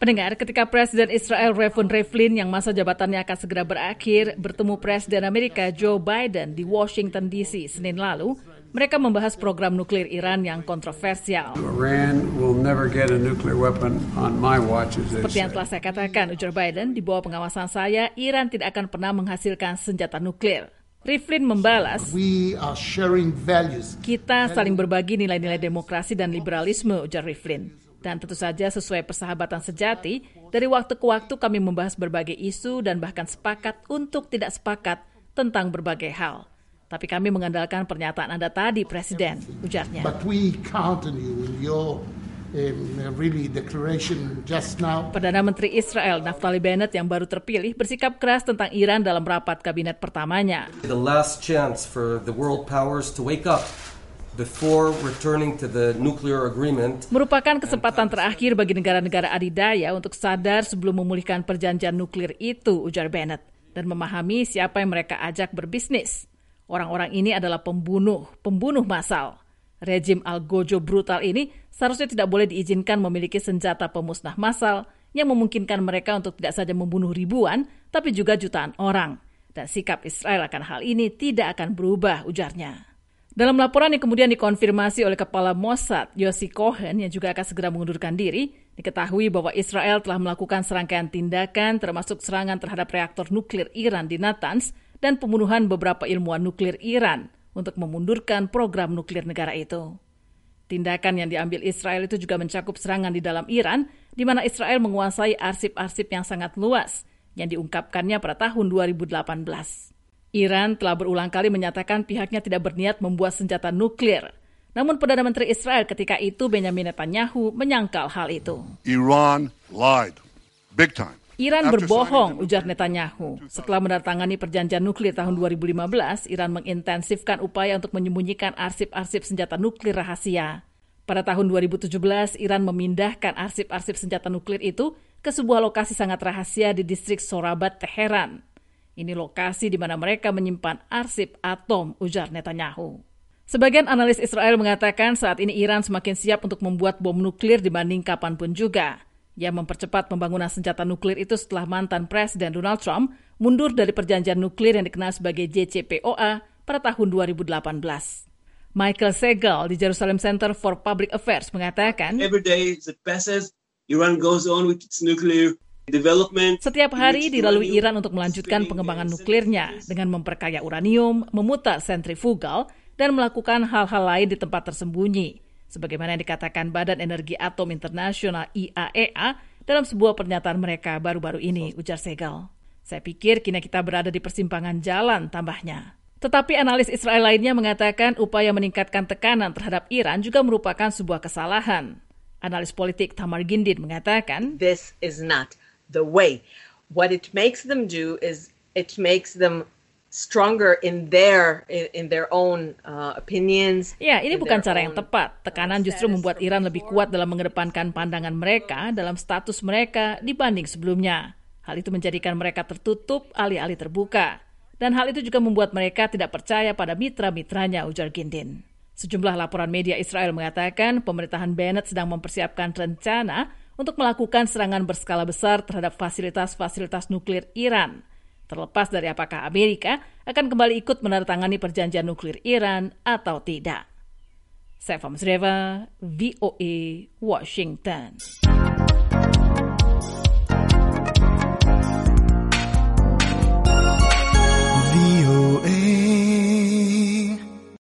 Pendengar, ketika Presiden Israel Reuven Rivlin yang masa jabatannya akan segera berakhir bertemu Presiden Amerika Joe Biden di Washington DC Senin lalu, mereka membahas program nuklir Iran yang kontroversial. Iran will never get a nuclear weapon on my watch, as they Seperti yang say. telah saya katakan, ujar Biden, di bawah pengawasan saya, Iran tidak akan pernah menghasilkan senjata nuklir. Rivlin membalas, We are sharing values. kita saling berbagi nilai-nilai demokrasi dan liberalisme, ujar Rivlin. Dan tentu saja sesuai persahabatan sejati, dari waktu ke waktu kami membahas berbagai isu dan bahkan sepakat untuk tidak sepakat tentang berbagai hal. Tapi kami mengandalkan pernyataan Anda tadi, Presiden, ujarnya. But we count on you in your really declaration just now. Perdana Menteri Israel Naftali Bennett yang baru terpilih bersikap keras tentang Iran dalam rapat kabinet pertamanya. The last chance for the world powers to wake up before returning to the nuclear agreement. Merupakan kesempatan terakhir bagi negara-negara adidaya untuk sadar sebelum memulihkan perjanjian nuklir itu, ujar Bennett, dan memahami siapa yang mereka ajak berbisnis. Orang-orang ini adalah pembunuh massal. Rejim Al-Gojo brutal ini seharusnya tidak boleh diizinkan memiliki senjata pemusnah massal yang memungkinkan mereka untuk tidak saja membunuh ribuan, tapi juga jutaan orang. Dan sikap Israel akan hal ini tidak akan berubah, ujarnya. Dalam laporan yang kemudian dikonfirmasi oleh Kepala Mossad, Yossi Cohen, yang juga akan segera mengundurkan diri, diketahui bahwa Israel telah melakukan serangkaian tindakan termasuk serangan terhadap reaktor nuklir Iran di Natanz dan pembunuhan beberapa ilmuwan nuklir Iran untuk memundurkan program nuklir negara itu. Tindakan yang diambil Israel itu juga mencakup serangan di dalam Iran, di mana Israel menguasai arsip-arsip yang sangat luas yang diungkapkannya pada tahun 2018. Iran telah berulang kali menyatakan pihaknya tidak berniat membuat senjata nuklir. Namun Perdana Menteri Israel ketika itu Benjamin Netanyahu menyangkal hal itu. Iran lied. Big time. Iran berbohong, ujar Netanyahu. Setelah menandatangani perjanjian nuklir tahun 2015, Iran mengintensifkan upaya untuk menyembunyikan arsip-arsip senjata nuklir rahasia. Pada tahun 2017, Iran memindahkan arsip-arsip senjata nuklir itu ke sebuah lokasi sangat rahasia di distrik Sorabat, Teheran. Ini lokasi di mana mereka menyimpan arsip atom, ujar Netanyahu. Sebagian analis Israel mengatakan saat ini Iran semakin siap untuk membuat bom nuklir dibanding kapanpun juga. Ia mempercepat pembangunan senjata nuklir itu setelah mantan Presiden Donald Trump mundur dari perjanjian nuklir yang dikenal sebagai JCPOA pada tahun 2018. Michael Segal di Jerusalem Center for Public Affairs mengatakan, Every day that passes, Iran goes on with its nuclear development. Setiap hari dilalui Iran untuk melanjutkan pengembangan nuklirnya dengan memperkaya uranium, memutar sentrifugal, dan melakukan hal-hal lain di tempat tersembunyi. Sebagaimana yang dikatakan Badan Energi Atom Internasional IAEA dalam sebuah pernyataan mereka baru-baru ini, ujar Segal. Saya pikir kini kita berada di persimpangan jalan, tambahnya. Tetapi analis Israel lainnya mengatakan upaya meningkatkan tekanan terhadap Iran juga merupakan sebuah kesalahan. Analis politik Tamar Gindin mengatakan, This is not the way. What it makes them do is it makes them stronger in their own opinions. Ya, ini bukan cara yang tepat. Tekanan justru membuat Iran lebih kuat dalam mengedepankan pandangan mereka dalam status mereka dibanding sebelumnya. Hal itu menjadikan mereka tertutup alih-alih terbuka. Dan hal itu juga membuat mereka tidak percaya pada mitra-mitranya, ujar Gindin. Sejumlah laporan media Israel mengatakan pemerintahan Bennett sedang mempersiapkan rencana untuk melakukan serangan berskala besar terhadap fasilitas-fasilitas nuklir Iran. Terlepas dari apakah Amerika akan kembali ikut menandatangani perjanjian nuklir Iran atau tidak. Saya Fahmi Sreva, VOA, Washington.